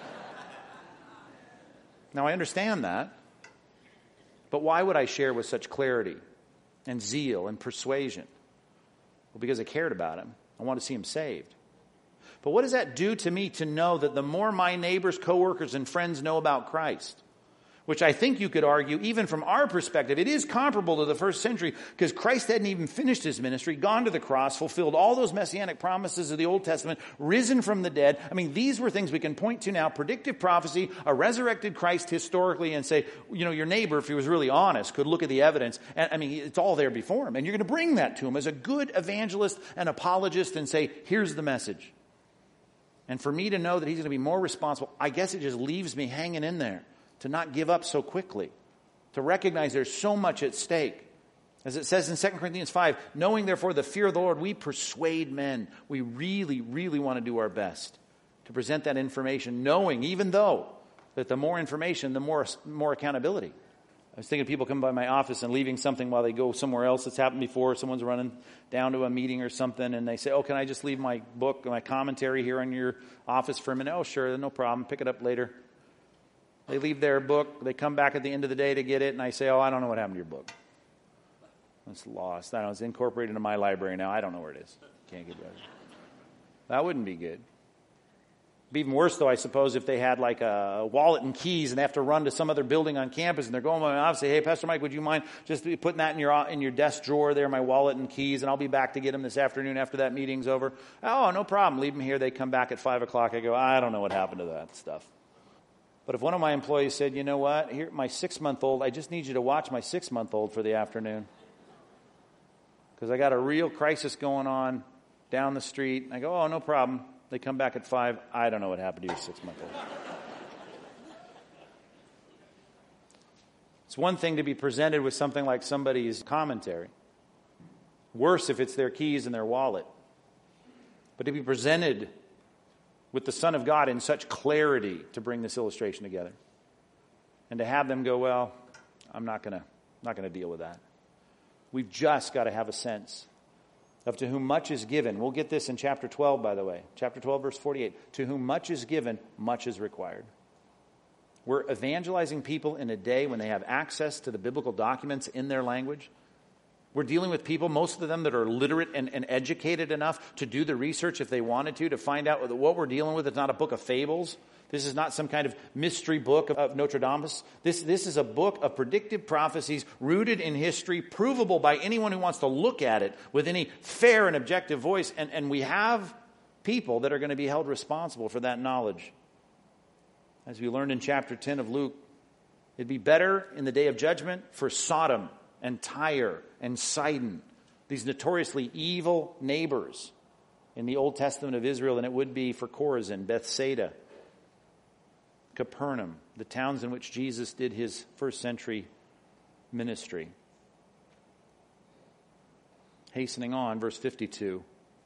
now I understand that, but why would I share with such clarity and zeal and persuasion? Well, because I cared about him. I wanted to see him saved. But what does that do to me to know that the more my neighbors, coworkers, and friends know about Christ, which I think you could argue, even from our perspective, it is comparable to the first century because Christ hadn't even finished his ministry, gone to the cross, fulfilled all those messianic promises of the Old Testament, risen from the dead. I mean, these were things we can point to now, predictive prophecy, a resurrected Christ historically, and say, your neighbor, if he was really honest, could look at the evidence. And I mean, it's all there before him. And you're going to bring that to him as a good evangelist and apologist and say, here's the message. And for me to know that he's going to be more responsible, I guess it just leaves me hanging in there to not give up so quickly, to recognize there's so much at stake. As it says in 2 Corinthians 5, knowing therefore the fear of the Lord, we persuade men. We really, really want to do our best to present that information, knowing, even though, that the more information, the more accountability. I was thinking of people coming by my office and leaving something while they go somewhere else. It's happened before. Someone's running down to a meeting or something, and they say, oh, can I just leave my book, my commentary here in your office for a minute? Oh, sure, no problem. Pick it up later. They leave their book. They come back at the end of the day to get it, and I say, oh, I don't know what happened to your book. It's lost. I don't know. It's incorporated into my library now. I don't know where it is. Can't get it. That wouldn't be good. It'd be even worse, though, I suppose, if they had like a wallet and keys and they have to run to some other building on campus and they're going to my office and say, hey, Pastor Mike, would you mind just putting that in your desk drawer there, my wallet and keys, and I'll be back to get them this afternoon after that meeting's over. Oh, no problem. Leave them here. They come back at 5 o'clock. I go, I don't know what happened to that stuff. But if one of my employees said, you know what, here, my 6-month-old, I just need you to watch my 6-month-old for the afternoon because I got a real crisis going on down the street. I go, oh, no problem. They come back at 5. I don't know what happened to your 6-month-old. It's one thing to be presented with something like somebody's commentary. Worse if it's their keys and their wallet. But to be presented with the Son of God in such clarity to bring this illustration together. And to have them go, well, I'm not going to deal with that. We've just got to have a sense of to whom much is given. We'll get this in chapter 12, by the way. Chapter 12, verse 48. To whom much is given, much is required. We're evangelizing people in a day when they have access to the biblical documents in their language. We're dealing with people, most of them that are literate and educated enough to do the research if they wanted to find out what we're dealing with. It's not a book of fables. This is not some kind of mystery book of Notre Dame. This is a book of predictive prophecies rooted in history, provable by anyone who wants to look at it with any fair and objective voice. And we have people that are going to be held responsible for that knowledge. As we learned in chapter 10 of Luke, it'd be better in the day of judgment for Sodom and Tyre and Sidon, these notoriously evil neighbors in the Old Testament of Israel, than it would be for Chorazin, Bethsaida, Capernaum, the towns in which Jesus did his first century ministry. Hastening on, verse 52.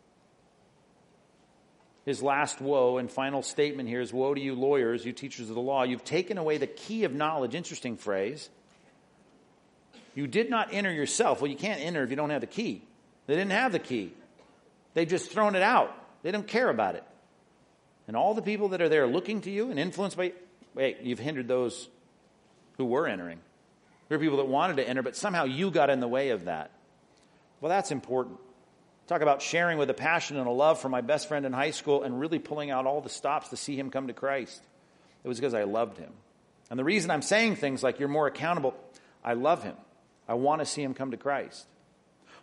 His last woe and final statement here is, woe to you lawyers, you teachers of the law. You've taken away the key of knowledge. Interesting phrase. You did not enter yourself. Well, you can't enter if you don't have the key. They didn't have the key. They've just thrown it out. They don't care about it. And all the people that are there looking to you and influenced by you, wait, you've hindered those who were entering. There are people that wanted to enter, but somehow you got in the way of that. Well, that's important. Talk about sharing with a passion and a love for my best friend in high school and really pulling out all the stops to see him come to Christ. It was because I loved him. And the reason I'm saying things like you're more accountable, I love him. I want to see him come to Christ.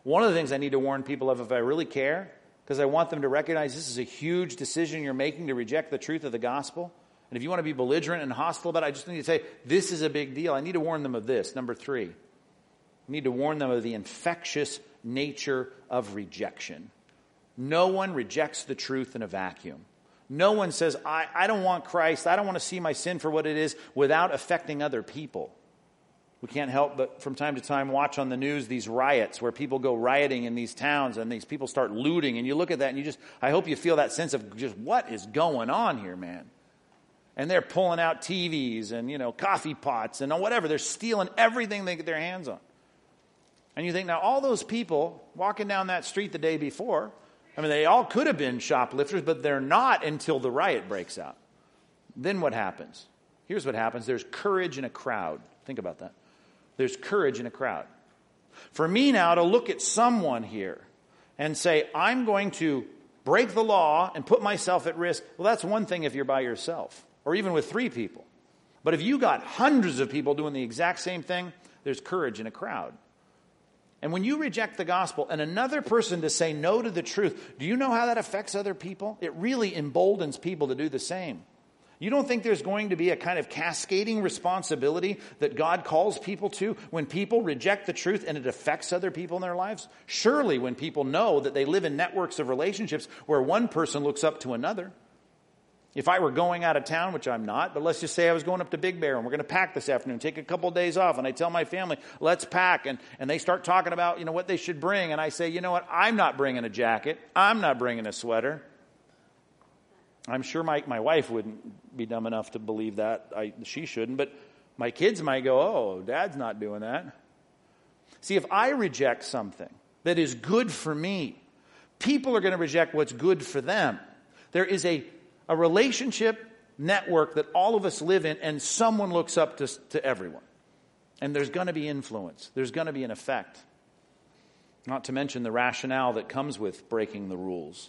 One of the things I need to warn people of if I really care, because I want them to recognize this is a huge decision you're making to reject the truth of the gospel. And if you want to be belligerent and hostile about it, I just need to say, this is a big deal. I need to warn them of this. Number 3, I need to warn them of the infectious nature of rejection. No one rejects the truth in a vacuum. No one says, I don't want Christ, I don't want to see my sin for what it is without affecting other people. We can't help but from time to time watch on the news these riots where people go rioting in these towns and these people start looting. And you look at that and I hope you feel that sense of just what is going on here, man. And they're pulling out TVs and, coffee pots and whatever. They're stealing everything they get their hands on. And you think, now all those people walking down that street the day before, they all could have been shoplifters, but they're not until the riot breaks out. Then what happens? Here's what happens. There's courage in a crowd. Think about that. There's courage in a crowd. For me now to look at someone here and say, I'm going to break the law and put myself at risk, well, that's one thing if you're by yourself or even with 3 people. But if you got hundreds of people doing the exact same thing, there's courage in a crowd. And when you reject the gospel and another person to say no to the truth, do you know how that affects other people? It really emboldens people to do the same. You don't think there's going to be a kind of cascading responsibility that God calls people to when people reject the truth and it affects other people in their lives? Surely when people know that they live in networks of relationships where one person looks up to another. If I were going out of town, which I'm not, but let's just say I was going up to Big Bear and we're going to pack this afternoon, take a couple of days off, and I tell my family, let's pack, and they start talking about, what they should bring, and I say, you know what, I'm not bringing a jacket, I'm not bringing a sweater. I'm sure my wife wouldn't be dumb enough to believe that. She shouldn't, but my kids might go, oh, Dad's not doing that. See, if I reject something that is good for me, people are going to reject what's good for them. There is a relationship network that all of us live in, and someone looks up to everyone. And there's going to be influence. There's going to be an effect. Not to mention the rationale that comes with breaking the rules.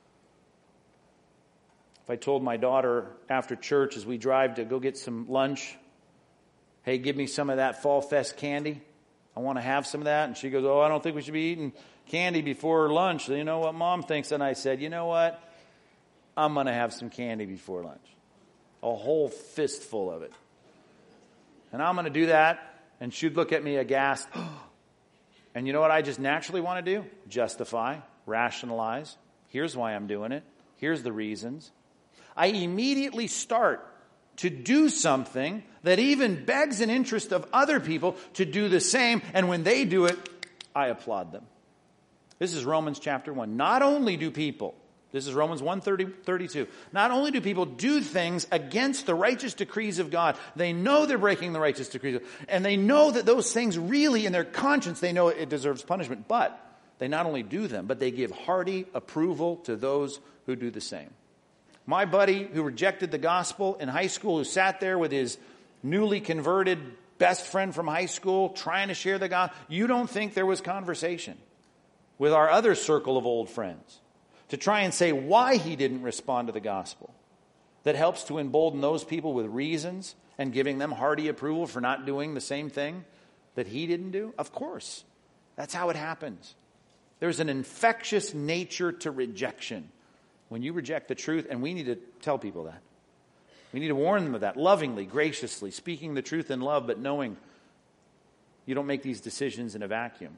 If I told my daughter after church as we drive to go get some lunch, hey, give me some of that Fall Fest candy. I want to have some of that. And she goes, oh, I don't think we should be eating candy before lunch. So you know what Mom thinks? And I said, you know what? I'm going to have some candy before lunch. A whole fistful of it. And I'm going to do that. And she'd look at me aghast. And you know what I just naturally want to do? Justify, rationalize. Here's why I'm doing it. Here's the reasons. I immediately start to do something that even begs an interest of other people to do the same. And when they do it, I applaud them. This is Romans chapter 1. Not only do people, this is Romans 1:32. Not only do people do things against the righteous decrees of God, they know they're breaking the righteous decrees, and they know that those things really in their conscience, they know it deserves punishment, but they not only do them, but they give hearty approval to those who do the same. My buddy who rejected the gospel in high school, who sat there with his newly converted best friend from high school trying to share the gospel, you don't think there was conversation with our other circle of old friends to try and say why he didn't respond to the gospel that helps to embolden those people with reasons and giving them hearty approval for not doing the same thing that he didn't do? Of course. That's how it happens. There's an infectious nature to rejection when you reject the truth, and we need to tell people that. We need to warn them of that lovingly, graciously, speaking the truth in love, but knowing you don't make these decisions in a vacuum.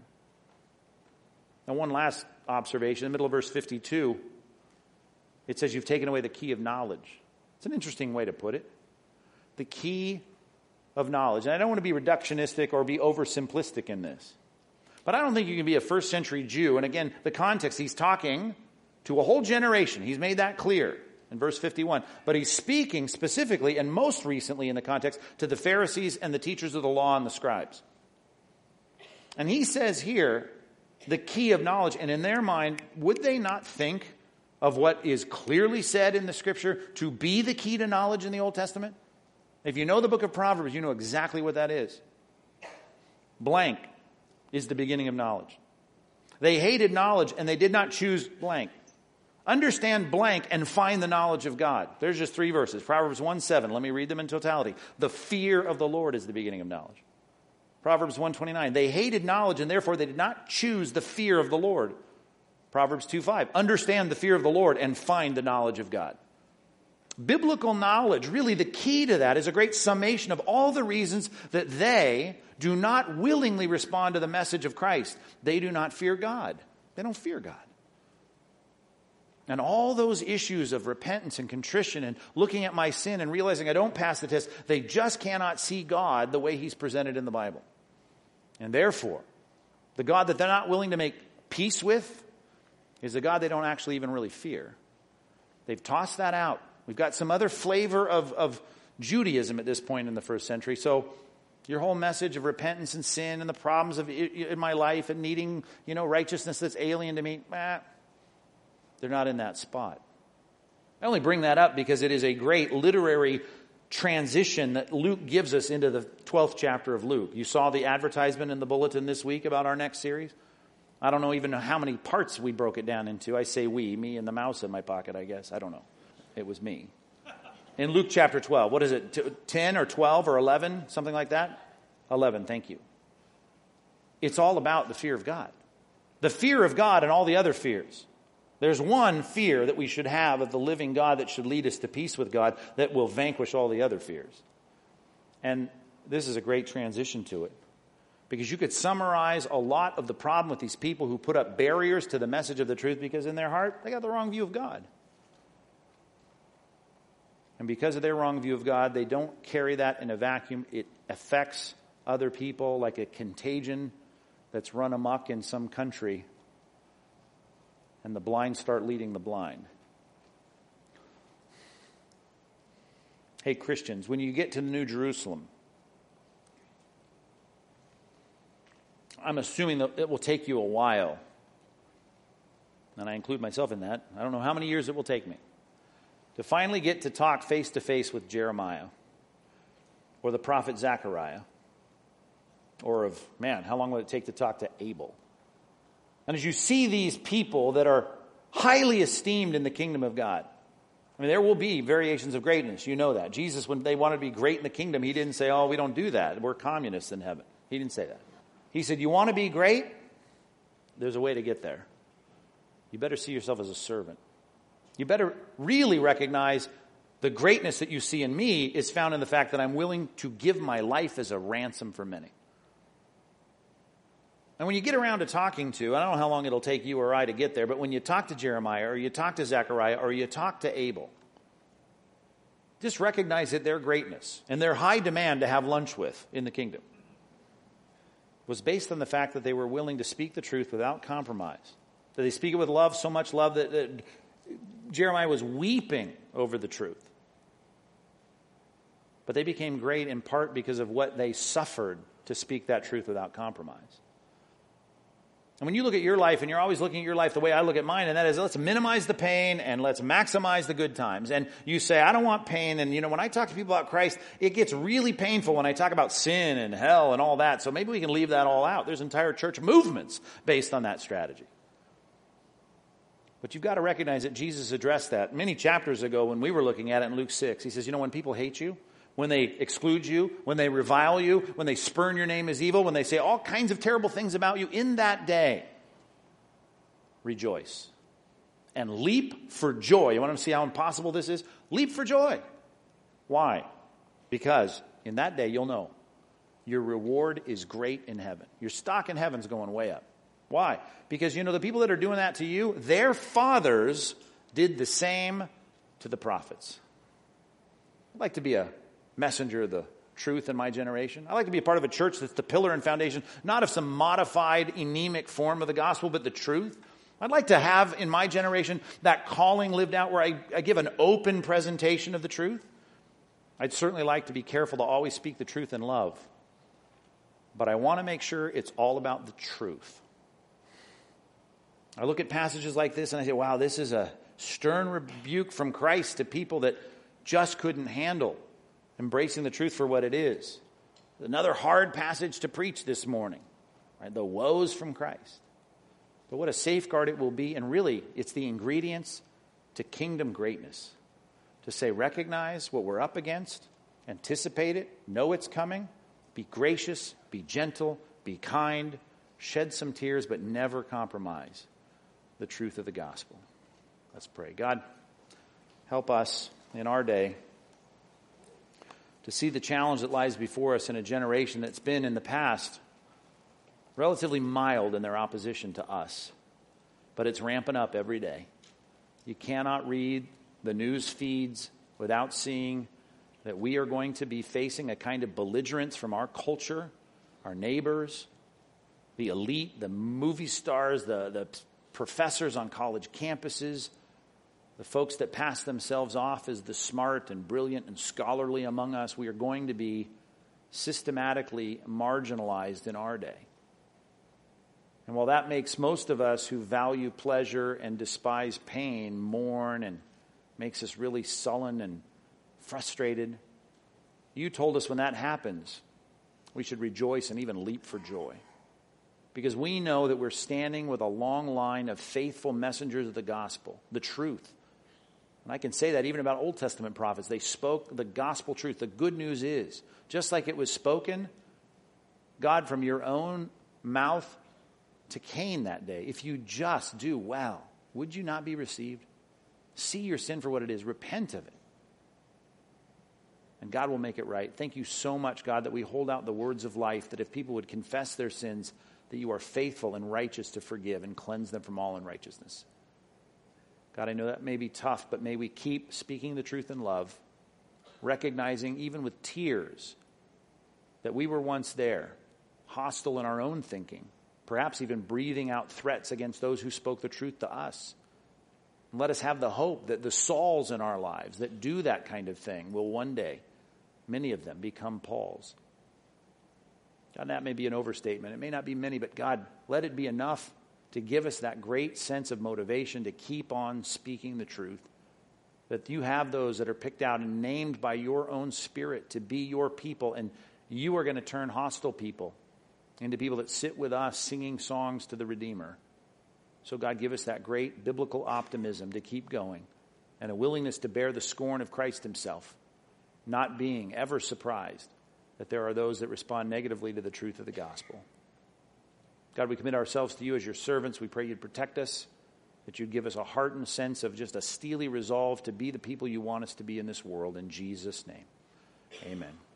Now, one last observation. In the middle of verse 52, it says you've taken away the key of knowledge. It's an interesting way to put it. The key of knowledge. And I don't want to be reductionistic or be oversimplistic in this. But I don't think you can be a first century Jew. And again, the context, he's talking to a whole generation. He's made that clear in verse 51. But he's speaking specifically and most recently in the context to the Pharisees and the teachers of the law and the scribes. And he says here, the key of knowledge. And in their mind, would they not think of what is clearly said in the scripture to be the key to knowledge in the Old Testament? If you know the book of Proverbs, you know exactly what that is. Blank is the beginning of knowledge. They hated knowledge and they did not choose blank. Understand blank and find the knowledge of God. There's just 3 verses. Proverbs 1:7. Let me read them in totality. The fear of the Lord is the beginning of knowledge. Proverbs 1:29. They hated knowledge, and therefore they did not choose the fear of the Lord. Proverbs 2:5. Understand the fear of the Lord and find the knowledge of God. Biblical knowledge, really the key to that, is a great summation of all the reasons that they do not willingly respond to the message of Christ. They do not fear God. They don't fear God. And all those issues of repentance and contrition and looking at my sin and realizing I don't pass the test, they just cannot see God the way he's presented in the Bible. And therefore, the God that they're not willing to make peace with is the God they don't actually even really fear. They've tossed that out. We've got some other flavor of Judaism at this point in the first century. So your whole message of repentance and sin and the problems of in my life and needing, righteousness that's alien to me, they're not in that spot. I only bring that up because it is a great literary transition that Luke gives us into the 12th chapter of Luke. You saw the advertisement in the bulletin this week about our next series. I don't know even how many parts we broke it down into. I say we, me and the mouse in my pocket, I guess. I don't know. It was me. In Luke chapter 12, what is it, 10 or 12 or 11, something like that? 11, thank you. It's all about the fear of God. The fear of God and all the other fears. There's one fear that we should have of the living God that should lead us to peace with God that will vanquish all the other fears. And this is a great transition to it. Because you could summarize a lot of the problem with these people who put up barriers to the message of the truth because in their heart, they got the wrong view of God. And because of their wrong view of God, they don't carry that in a vacuum. It affects other people like a contagion that's run amok in some country. And the blind start leading the blind. Hey, Christians, when you get to the New Jerusalem, I'm assuming that it will take you a while. And I include myself in that. I don't know how many years it will take me to finally get to talk face to face with Jeremiah or the prophet Zechariah, or how long will it take to talk to Abel? And as you see these people that are highly esteemed in the kingdom of God, there will be variations of greatness. You know that. Jesus, when they wanted to be great in the kingdom, he didn't say, oh, we don't do that. We're communists in heaven. He didn't say that. He said, you want to be great? There's a way to get there. You better see yourself as a servant. You better really recognize the greatness that you see in me is found in the fact that I'm willing to give my life as a ransom for many. And when you get around to talking to, I don't know how long it'll take you or I to get there, but when you talk to Jeremiah or you talk to Zechariah or you talk to Abel, just recognize that their greatness and their high demand to have lunch with in the kingdom was based on the fact that they were willing to speak the truth without compromise. That they speak it with love, so much love that Jeremiah was weeping over the truth. But they became great in part because of what they suffered to speak that truth without compromise. And when you look at your life, and you're always looking at your life the way I look at mine, and that is, let's minimize the pain and let's maximize the good times. And you say, I don't want pain. And, when I talk to people about Christ, it gets really painful when I talk about sin and hell and all that. So maybe we can leave that all out. There's entire church movements based on that strategy. But you've got to recognize that Jesus addressed that many chapters ago when we were looking at it in Luke 6. He says, when people hate you, when they exclude you, when they revile you, when they spurn your name as evil, when they say all kinds of terrible things about you, in that day, rejoice and leap for joy. You want to see how impossible this is? Leap for joy. Why? Because in that day, you'll know your reward is great in heaven. Your stock in heaven's going way up. Why? Because, the people that are doing that to you, their fathers did the same to the prophets. I'd like to be a messenger of the truth in my generation. I'd like to be a part of a church that's the pillar and foundation, not of some modified, anemic form of the gospel, but the truth. I'd like to have, in my generation, that calling lived out where I give an open presentation of the truth. I'd certainly like to be careful to always speak the truth in love. But I want to make sure it's all about the truth. I look at passages like this and I say, wow, this is a stern rebuke from Christ to people that just couldn't handle embracing the truth for what it is. Another hard passage to preach this morning, right? The woes from Christ. But what a safeguard it will be, and really, it's the ingredients to kingdom greatness. To say, recognize what we're up against, anticipate it, know it's coming, Be gracious, be gentle, be kind, shed some tears, but never compromise the truth of the gospel. Let's pray. God, help us in our day to see the challenge that lies before us in a generation that's been in the past relatively mild in their opposition to us, but it's ramping up every day. You cannot read the news feeds without seeing that we are going to be facing a kind of belligerence from our culture, our neighbors, the elite, the movie stars, the professors on college campuses, the folks that pass themselves off as the smart and brilliant and scholarly among us. We are going to be systematically marginalized in our day. And while that makes most of us who value pleasure and despise pain mourn and makes us really sullen and frustrated, you told us when that happens, we should rejoice and even leap for joy. Because we know that we're standing with a long line of faithful messengers of the gospel, the truth. And I can say that even about Old Testament prophets. They spoke the gospel truth. The good news is, just like it was spoken, God, from your own mouth to Cain that day, if you just do well, would you not be received? See your sin for what it is. Repent of it. And God will make it right. Thank you so much, God, that we hold out the words of life, that if people would confess their sins, that you are faithful and righteous to forgive and cleanse them from all unrighteousness. God, I know that may be tough, but may we keep speaking the truth in love, recognizing even with tears that we were once there, hostile in our own thinking, perhaps even breathing out threats against those who spoke the truth to us. And let us have the hope that the Sauls in our lives that do that kind of thing will one day, many of them, become Pauls. God, that may be an overstatement. It may not be many, but God, let it be enough to give us that great sense of motivation to keep on speaking the truth, that you have those that are picked out and named by your own Spirit to be your people, and you are going to turn hostile people into people that sit with us singing songs to the Redeemer. So God, give us that great biblical optimism to keep going and a willingness to bear the scorn of Christ himself, not being ever surprised that there are those that respond negatively to the truth of the gospel. God, we commit ourselves to you as your servants. We pray you'd protect us, that you'd give us a heart and sense of just a steely resolve to be the people you want us to be in this world. In Jesus' name, amen.